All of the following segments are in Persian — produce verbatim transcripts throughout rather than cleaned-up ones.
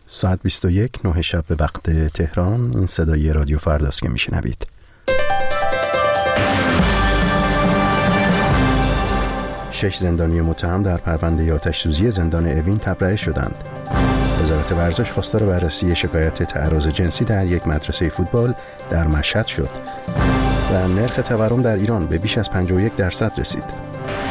ساعت بیست و یک نه شب به وقت تهران. این صدای رادیو فرداست که میشنوید. شش زندانی متهم در پرونده آتش‌سوزی زندان اوین تبرئه شدند. وزارت ورزش خواستار بررسی شکایت تعرض جنسی در یک مدرسه فوتبال در مشهد شد و نرخ تورم در ایران به بیش از پنجاه و یک درصد رسید.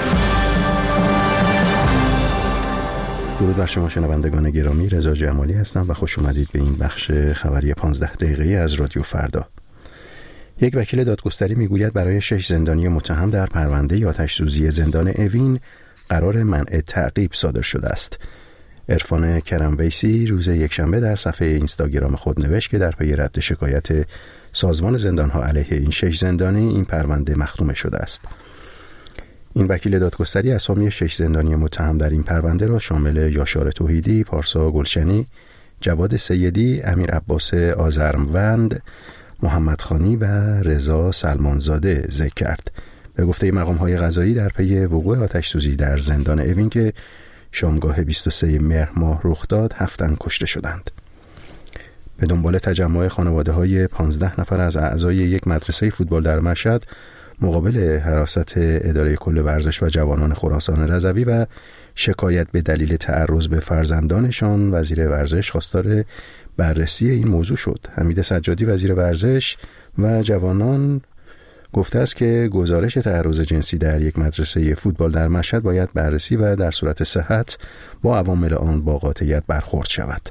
درود بر شما شنوندگان گرامی، رضا جمالی هستم و خوش اومدید به این بخش خبری پانزده دقیقه‌ای از رادیو فردا. یک وکیل دادگستری میگوید برای شش زندانی متهم در پرونده آتش‌سوزی زندان اوین قرار منع تعقیب صادر شده است. عرفان کرمویسی روز یکشنبه در صفحه اینستاگرام خود نوشت که در پی رد شکایت سازمان زندان‌ها علیه این شش زندانی این پرونده مختوم شده است. این وکیل دادگستری اسامی شش زندانی متهم در این پرونده را شامل یاشار توحیدی، پارسا گلشنی، جواد سیدی، امیر عباس آذرموند، محمد خانی و رضا سلمانزاده ذکر کرد. به گفته مقام‌های قضایی در پی وقوع آتش‌سوزی در زندان اوین که شامگاه بیست و سوم مهر ماه رخ داد، هفت تن کشته شدند. به دنبال تجمع خانواده‌های پانزده نفر از اعضای یک مدرسه فوتبال در مشهد مقابل حراست اداره کل ورزش و جوانان خراسان رضوی و شکایت به دلیل تعرض به فرزندانشان، وزیر ورزش خواستار بررسی این موضوع شد. حمید سجادی وزیر ورزش و جوانان گفته است که گزارش تعرض جنسی در یک مدرسه فوتبال در مشهد باید بررسی و در صورت صحت با عوامل آن با قاطعیت برخورد شود.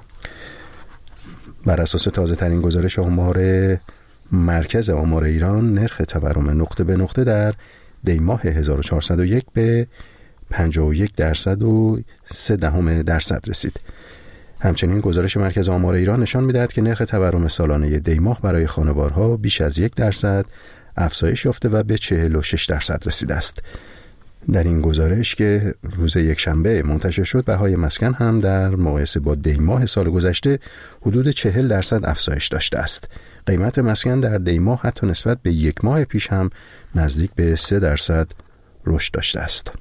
بر اساس تازه ترین گزارش آمار مرکز آمار ایران، نرخ تورم نقطه به نقطه در دی ماه هزار و چهارصد و یک به پنجاه و یک درصد و سه دهم درصد رسید. همچنین گزارش مرکز آمار ایران نشان می‌دهد که نرخ تورم سالانه دی ماه برای خانوارها بیش از یک درصد افزایش یافته و به چهل و شش درصد رسیده است. در این گزارش که روز یکشنبه منتشر شد، بهای مسکن هم در مقایسه با دی ماه سال گذشته حدود چهل درصد افزایش داشته است. قیمت مسکن در دی ماه حتی نسبت به یک ماه پیش هم نزدیک به سه درصد رشد داشته است.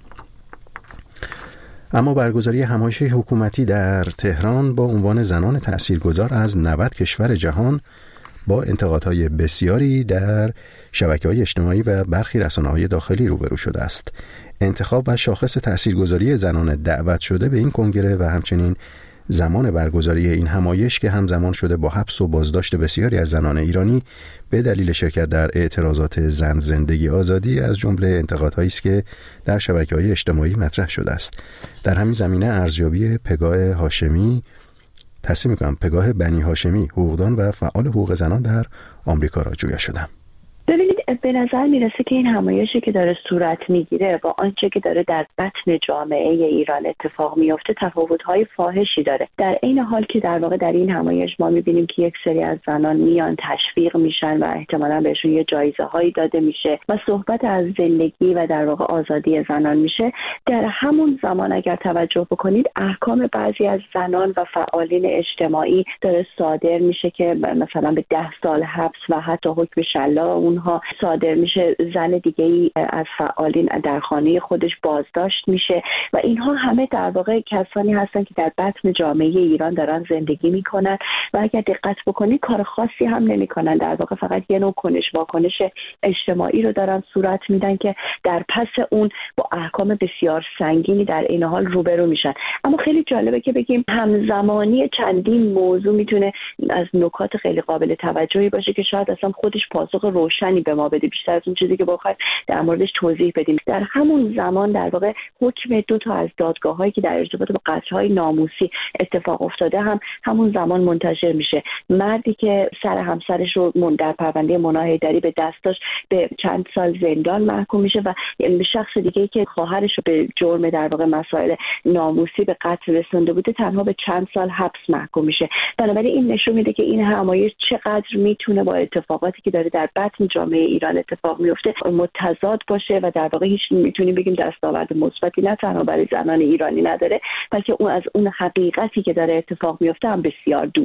اما برگزاری همایش حکومتی در تهران با عنوان زنان تأثیرگذار از نود کشور جهان با انتقادهای بسیاری در شبکه‌های اجتماعی و برخی رسانه‌های داخلی روبرو شده است. انتخاب و شاخص تأثیرگذاری زنان دعوت شده به این کنگره و همچنین زمان برگزاری این همایش که همزمان شده با حبس و بازداشت بسیاری از زنان ایرانی به دلیل شرکت در اعتراضات زن زندگی آزادی از جمله انتقادهایی است که در شبکه‌های اجتماعی مطرح شده است. در همین زمینه ارزیابی پگاه هاشمی تصمیم می‌کنم پگاه بنی هاشمی، حقوقدان و فعال حقوق زنان در آمریکا را جویا شدم. ببینید، به نظر میرسه که این همایشی که داره صورت میگیره با آنچه که داره در بطن جامعه ایران اتفاق میفته تفاوت‌های فاحشی داره. در عین حال که در واقع در این همایش ما میبینیم که یک سری از زنان میان تشویق میشن و احتمالاً بهشون یه جایزه هایی داده میشه و صحبت از زندگی و در واقع آزادی زنان میشه، در همون زمان اگر توجه بکنید احکام بعضی از زنان و فعالین اجتماعی داره صادر میشه که مثلا به ده سال حبس و حتی حکم شلاق اونها صادر میشه. زن دیگه‌ای از فعالین در خانه خودش بازداشت میشه و اینها همه در واقع کسانی هستن که در بطن جامعه ایران دارن زندگی میکنن و اگر دقت بکنید کار خاصی هم نمیکنن. در واقع فقط یه نوع کنش واکنش اجتماعی رو دارن صورت میدن که در پس اون با احکام بسیار سنگینی در این حال روبرو میشن. اما خیلی جالبه که بگیم همزمانی چندین موضوع میتونه از نکات خیلی قابل توجهی باشه که شاید اصلا خودش پاسخ روشنی به ما بده، بیشتر از اون چیزی که بخوایم در موردش توضیح بدیم. در همون زمان در واقع حکم دو تا از دادگاه‌هایی که در ارتباط با قتل‌های ناموسی اتفاق افتاده هم همون زمان منتشر میشه. مردی که سر همسرش رو در پرونده مونا حیدری به دست داشت به چند سال زندان محکوم میشه و شخص دیگه‌ای که خواهرش رو به جرم در واقع مسائل ناموسی به قتل رسونده بوده تنها به چند سال حبس محکوم میشه. بنابراین این نشون میده که این همایش چقدر میتونه با اتفاقاتی که داره در بطن جامعه ایران اتفاق میفته متضاد باشه و در واقع هیچ میتونیم بگیم دستاورد مثبتی نه تنها برای زنان ایرانی نداره، بلکه اون از اون حقیقتی که داره اتفاق میفته هم بسیار دوره.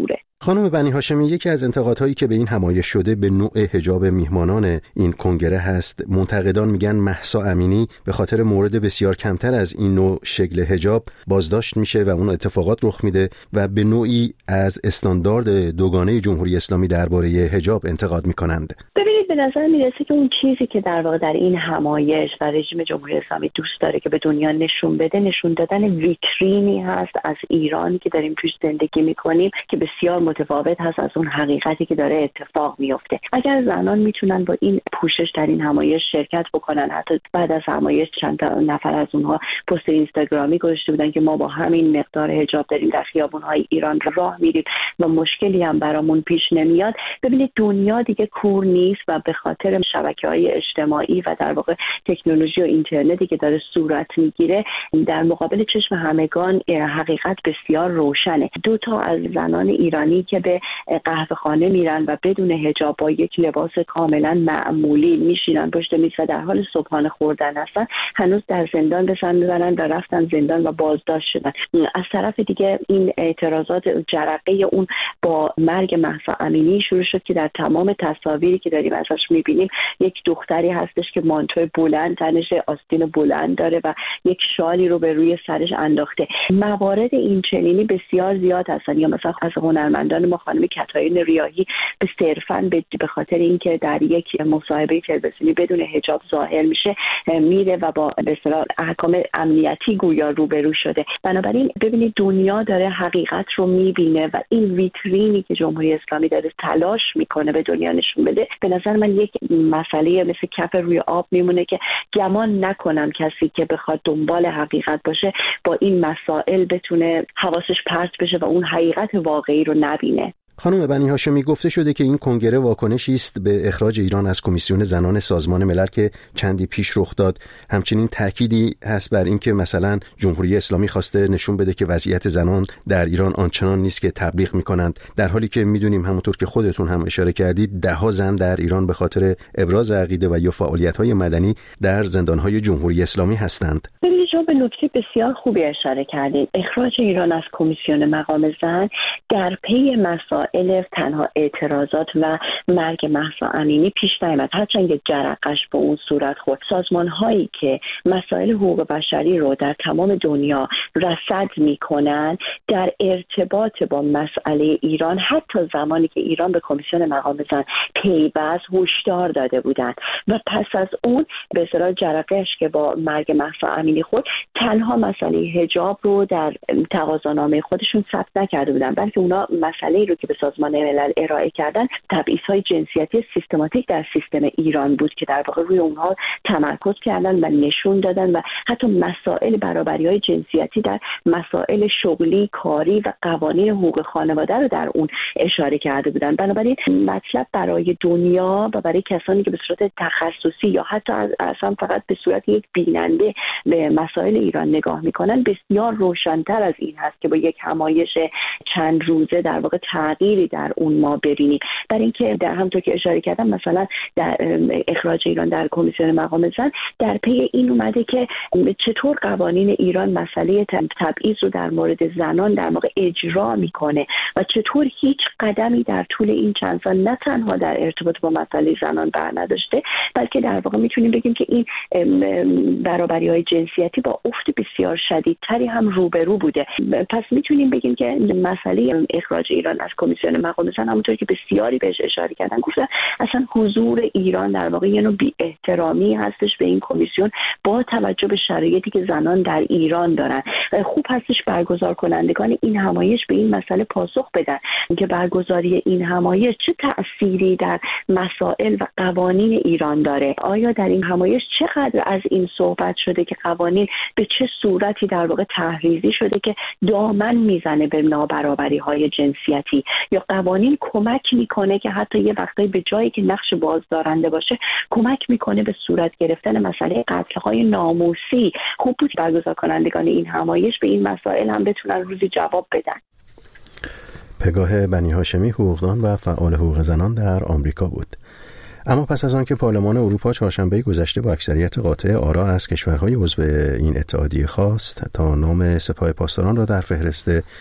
خانم بنی هاشمی، یکی از انتقادهایی که به این همایش شده به نوع حجاب میهمانان این کنگره هست. منتقدان میگن مهسا امینی به خاطر مورد بسیار کمتر از این نوع شکل حجاب بازداشت میشه و اون اتفاقات رخ میده و به نوعی از استاندارد دوگانه جمهوری اسلامی درباره حجاب انتقاد میکنند. ببینید، به نظر میرسه که اون چیزی که در واقع در این همایش و رژیم جمهوری اسلامی دوست داره که به دنیا نشون بده، نشون دادن ویترینی هست از ایرانی که داریم توش زندگی میکنیم که بسیار متفاوت هست از اون حقیقتی که داره اتفاق میفته. اگر زنان میتونن با این پوشش در این همایش شرکت بکنن، حتی بعد از همایش چند تا نفر از اونها پست اینستاگرامی گذاشته بودن که ما با همین مقدار حجاب داریم در خیابون‌های ایران راه میریم و مشکلی هم برامون پیش نمیاد. ببینید، دنیا دیگه کور نیست و به خاطر شبکه‌های اجتماعی و در واقع تکنولوژی و اینترنتی که داره صورت میگیره، در مقابل چشم همگان حقیقت بسیار روشنه. دو تا از زنان ایرانی که به قهوه خانه میرن و بدون حجاب با یک لباس کاملا معمولی میشینن پشت میز و در حال صبحانه خوردن هستن، هنوز در زندان به سر میبرن و رفتن زندان و بازداشت شدن. از طرف دیگه این اعتراضات جرقه اون با مرگ مهسا امینی شروع شد که در تمام تصاویری که داریم ازش میبینیم یک دختری هستش که مانتو بلند تنش، آستین بلند داره و یک شالی رو به روی سرش انداخته. موارد این چنینی بسیار زیاد هستن. یا مثلا از هنرمندان ما خانم کتایین ریاحی به صرفاً به خاطر اینکه در یک مصاحبه تلویزیونی بدون حجاب ظاهر میشه میره و با به اصطلاح احکام امنیتی گویا روبرو شده. بنابراین ببینید، دنیا داره حقیقت رو میبینه و این ویترینی که جمهوری اسلامی داره تلاش میکنه به دنیا نشون بده، به نظر من یک مسئله مثل کف روی آب میمونه که گمان نکنم کسی که بخواد دنبال حقیقت باشه با این مسائل بتونه حواسش پرت بشه و اون حقیقت واقعی رو نبینه. خانم بنی هاشمی، گفته شده که این کنگره واکنشی است به اخراج ایران از کمیسیون زنان سازمان ملل که چندی پیش رخ داد. همچنین تأکیدی هست بر این که مثلا جمهوری اسلامی خواسته نشون بده که وضعیت زنان در ایران آنچنان نیست که تبلیغ میکنند، در حالی که میدونیم همونطور که خودتون هم اشاره کردید ده ها زن در ایران به خاطر ابراز عقیده و یا فعالیت‌های مدنی در زندان‌های جمهوری اسلامی هستند. شما به نکته بسیار خوبی اشاره کردید. اخراج ایران از کمیسیون مقام زن در پی مسائل تنها اعتراضات و مرگ مهسا امینی پیش نیامد، هرچند جرقش به اون صورت خورد. سازمان هایی که مسائل حقوق بشری رو در تمام دنیا رصد میکنن در ارتباط با مسئله ایران، حتی زمانی که ایران به کمیسیون مقام زن پیوست، هشدار داده بودند و پس از اون به اصطلاح جرقش که با مرگ مهسا امینی خورد، تنها مسئله حجاب رو در تقاضانامه خودشون ثبت نکرده بودن، بلکه اونا مسئله رو که به سازمان ملل ارائه کردن تبعیض‌های جنسیتی سیستماتیک در سیستم ایران بود که در واقع روی اونها تمرکز کردن و نشون دادن و حتی مسائل برابری‌های جنسیتی در مسائل شغلی، کاری و قوانین حقوق خانواده رو در اون اشاره کرده بودن. بنابراین مطلب برای دنیا و برای کسانی که به صورت تخصصی یا حتی اصلا فقط به صورت یک بیننده به مسائل ایران نگاه میکنن بسیار روشن‌تر از این هست که با یک همایش چند روزه در واقع تغییری در اون ما ببینیم. برای اینکه در همونطور که اشاره کردم مثلا در اخراج ایران در کمیسیون مقام زن در پی این اومده که چطور قوانین ایران مسئله تبعیض رو در مورد زنان در واقع اجرا میکنه و چطور هیچ قدمی در طول این چند سال نه تنها در ارتباط با مسئله زنان بر نداشته، بلکه در واقع میتونیم بگیم که این برابری‌های جنسیتی با افت بسیار شدیدتری هم روبرو بوده. پس میتونیم بگیم که مسئله اخراج ایران از کمیسیون مقام زن، همونطور که بسیاری بهش اشاره کردن، گفتن اصلا حضور ایران در واقع یه نوع بی احترامی هستش به این کمیسیون با توجه به شرایطی که زنان در ایران دارن. خوب هستش برگزار کنندگان این همایش به این مسئله پاسخ بدن که برگزاری این همایش چه تأثیری در مسائل و قوانین ایران داره. آیا در این همایش چقدر از این صحبت شده که قوانین به چه صورتی در واقع تحریزی شده که دامن میزنه به نابرابری‌های جنسیتی، یا قوانین کمک میکنه که حتی یه وقتایی به جایی که نقش بازدارنده باشه کمک میکنه به صورت گرفتن مسئله قتل‌های ناموسی. خوب بود برگزار کنندگان این همایش به این مسائل هم بتونن روزی جواب بدن. پگاه بنی هاشمی، حقوقدان و فعال حقوق زنان در آمریکا بود. اما پس از آن که پارلمان اروپا چهارشنبه گذشته با اکثریت قاطع آرا از کشورهای عضو این اتحادیه خواست تا نام سپاه پاسداران را در فهرست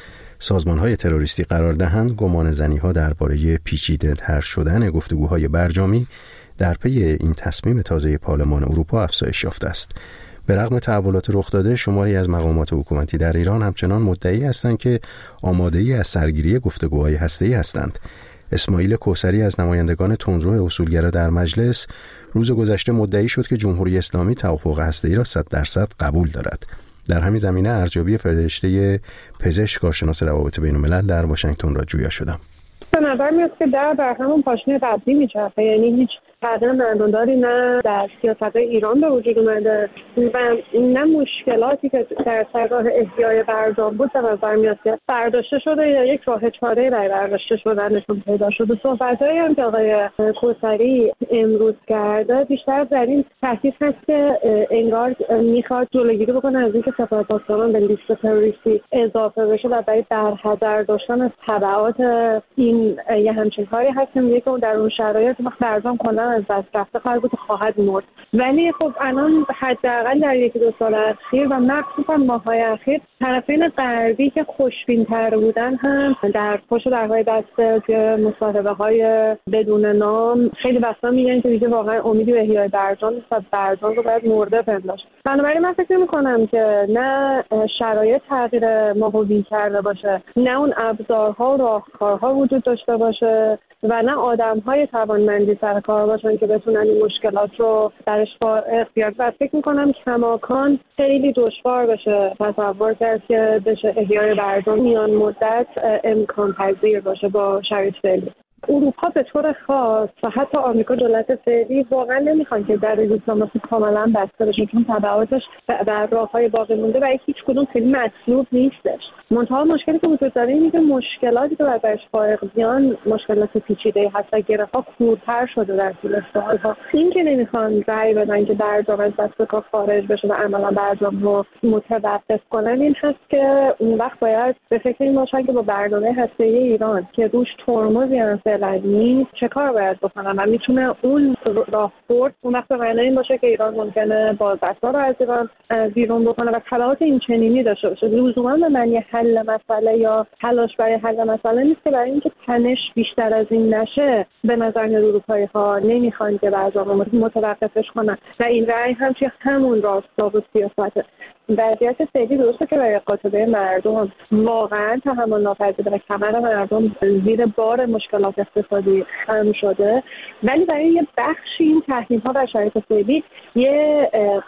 سازمان‌های تروریستی قرار دهند، گمانه‌زنی‌ها درباره پیچیده‌تر شدن گفتگوهای برجامی در پی این تصمیم تازه پارلمان اروپا افزایش یافته است. به رغم تحولات رخ داده، شماری از مقامات حکومتی در ایران همچنان مدعی هستند که آماده‌ای از سرگیری گفتگوهای هسته‌ای هستند. اسماعیل کوثری از نمایندگان تندرو اصولگرا در مجلس روز گذشته مدعی شد که جمهوری اسلامی توافق هسته‌ای را صد درصد قبول دارد. در همین زمینه ارزیابی فرشته پزشک کارشناس روابط بین‌الملل در واشنگتن را جویا شدم. به نظر میاد که در بر همون پاشنه قبلی میچرخه، یعنی هیچ تغییر معناداری نه در سیاست ایران به وجود اومده و نه مشکلاتی که در سرگاه احیای برجام بود به نظر میاد که برداشته شده یا یک راه چاره‌ای برای برداشته شدنشون پیدا شده. صحبت‌هایی هم که آقای کوثری امروز کرده بیشتر در این تحقیق هست که انگار میخواد جلوگیری بکنه از اینکه سپاه پاسداران به لیست تروریستی اضافه بشه و برای برحذر داشتن از تبعات این یه همچین کاری هست که میگه که در اون شرایط وقت برجام کلا از دست رفته خواهد بود خواهد مرد. ولی خب الان حداقل در یکی دو سال اخیر و مخصوصا ماه‌های اخیر طرفین غربی که خوشبین‌تر بودن هم در پشت درهای دسته که مصاحبه‌های بدون نام خیلی وقتا میگن که دیگه واقعا امیدی به احیای برجام نیست و برجام رو باید مرده پنداشت. بنابراین من فکر می‌کنم که نه شرایط تغییر ماهوی کرده باشه، نه اون ابزارها و راهکارها وجود داشته باشه و نه آدم‌های توانمندی سر کار باشن که بتونن این مشکلات رو درش اختیار. و فکر می‌کنم کماکان خیلی دشوار بشه تصور کرد که بشه احیای برجام میان مدت امکان پذیر باشه با شرایط فعلی. اروپا به طور خاص و حتی آمریکا دولت فعلی واقعا نمیخوان که در دیپلماسی کاملا بسته بشه، چون تبعاتش در راههای باقی مونده و هیچ کدوم خیلی مطلوب نیستش. منتها مشکلی که وجود داره اینه که مشکلاتی که برایش فارغ بیان مشکلات پیچیده هست و گره‌ها کورتر شده در طول سالها. این که نمیخوان رأی بدن که برجام از دست کار خارج بشه و عملا برجام رو متوقف کنن، این هست که اون وقت باید به فکر این باشن که با برنامه هسته‌ای ایران که روش ترمزی هم فعلا نیست چه کار باید بکنن و میتونه اون راهبرد اون وقت به معنی این باشه که ایران ممکنه بازرسا رو از ایران بیرون بکنه و تبعات این چنینی داشته باشه. لزوما به معنی حل مسئله یا تلاش برای حل مسئله نیست که برای اینکه تنش بیشتر از این نشه به نظر میاد اروپایی‌ها نمیخوان که برجام متوقفش کنن و این رأی هم توی همون راستا و سیاسته. وضعیت فعلی درسته که برای قاطبه مردم واقعا تحمل ناپذیره و کمر مردم زیر بار مشکلات اقتصادی خم شده، ولی برای یه بخشی این تحریم‌ها و شرایط فعلی یه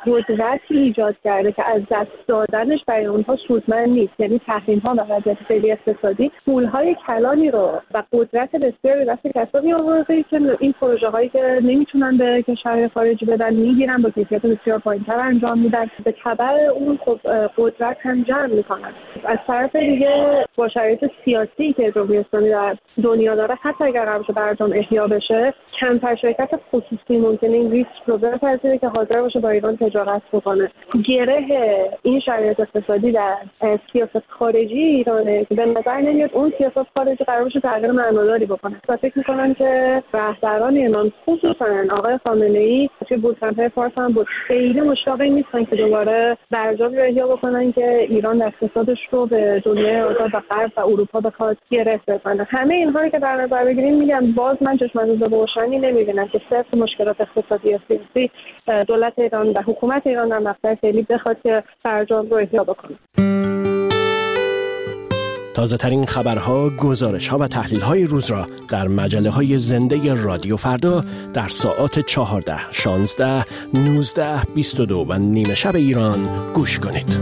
قدرتی ایجاد کرده که از دست دادنش برای اونها سودمند نیست. یعنی تحریم‌ها و وضعیت فعلی اقتصادی پول‌های کلانی رو و قدرت بسیاری دست کسانی آورده که این پروژه‌هایی که نمیتونن به کشور خارجی بدن میگیرن با کیفیت بسیار پایین‌تر انجام میدن، به تبع اون خب قدرت هم جمع میکنن. از طرف دیگه با شرایط سیاسی که جمهوری اسلامی در دنیا داره، حتی اگر قرار برجام احیا بشه کمتر شرکت خصوصی ممکنه این ریسک رو بپذیره که حاضر باشه با ایران تجارت بکنه. گره این شرایط اقتصادی در سیاست خارجی ایرانه که به نظر نمیاد اون سیاست خارجی قرار باشه تغییر معناداری بکنه. و فکر میکنم که رهبران ایران خصوصا آقای خامنه‌ای توی بولتن فارس هم بود خیلی مشتاق نیستن که دوباره برجام رو احیا بکنن که ایران اقتصادش رو به دنیای آزاد و غرب و اروپا بخواد گره بزنه. همه اینها رو که در نظر بگیریم میگم باز من چشم‌انداز روشنی نمیبینم که صرف مشکلات اقتصادی و سیاسی دولت ایران و حکومت ایران در مقطع فعلی بخواد که برجام رو احیا بکنه. تازه ترین خبرها، گزارش‌ها و تحلیل‌های روز را در مجله‌های زنده رادیو فردا در ساعات چهارده، شانزده، نوزده، بیست و دو و نیمه شب ایران گوش کنید.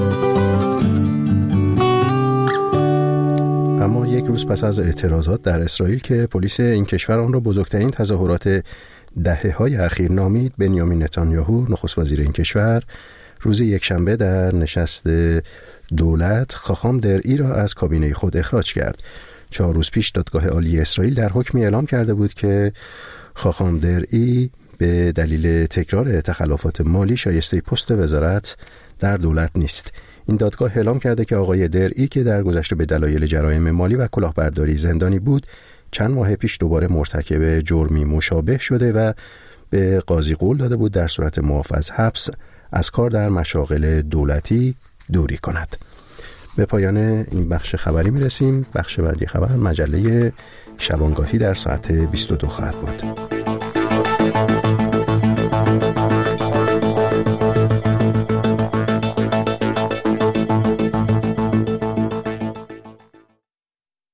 اما یک روز پس از اعتراضات در اسرائیل که پلیس این کشور آن را بزرگترین تظاهرات دهه‌های اخیر نامید، بنیامین نتانیاهو نخست وزیر این کشور روز یکشنبه در نشست دولت خاخام درعی را از کابینه خود اخراج کرد. چهار روز پیش دادگاه عالی اسرائیل در حکمی اعلام کرده بود که خاخام درعی به دلیل تکرار تخلفات مالی شایسته پست وزارت در دولت نیست. این دادگاه اعلام کرده که آقای درعی که در گذشته به دلایل جرایم مالی و کلاهبرداری زندانی بود، چند ماه پیش دوباره مرتکب جرمی مشابه شده و به قاضی قول داده بود در صورت معاف از حبس از کار در مشاغل دولتی دوری کند. به پایان این بخش خبری میرسیم. بخش بعدی خبر مجله شبانگاهی در ساعت بیست و دو خواهد بود.